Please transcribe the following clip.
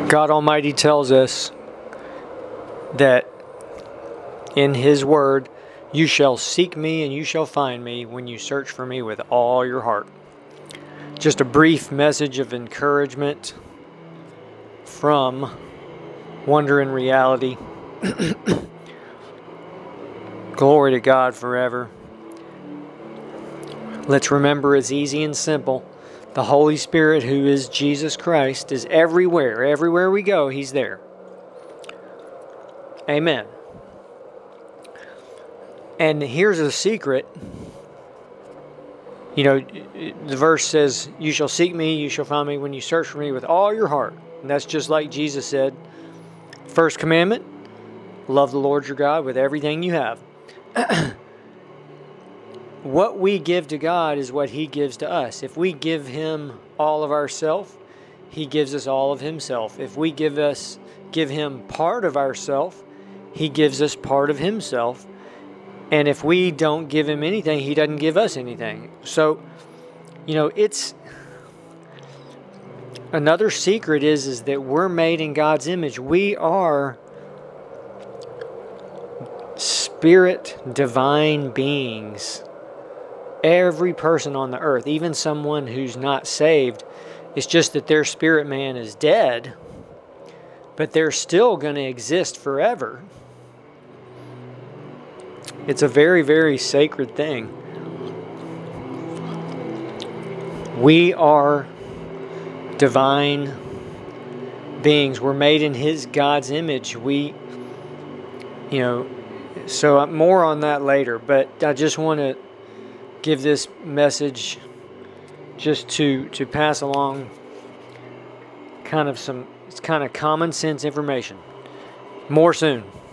God Almighty tells us that in His Word, you shall seek me and you shall find me when you search for me with all your heart. Just a brief message of encouragement from Wonder in Reality. Glory to God forever. Let's remember it's easy and simple. The Holy Spirit, who is Jesus Christ, is everywhere. Everywhere we go, He's there. Amen. And here's a secret. You know, the verse says, you shall seek me, you shall find me when you search for me with all your heart. And that's just like Jesus said. First commandment, love the Lord your God with everything you have. What we give to God is what He gives to us. If we give Him all of ourself, He gives us all of Himself. If we give Him part of ourself, He gives us part of Himself. And if we don't give Him anything, He doesn't give us anything. So, you know, it's another secret is that we're made in God's image. We are spirit divine beings. Every person on the earth, even someone who's not saved, it's just that their spirit man is dead, but they're still going to exist forever. It's a very, very sacred thing. We are divine beings. We're made in God's image. So more on that later, but I just want to give this message just to pass along it's kind of common sense information. More soon.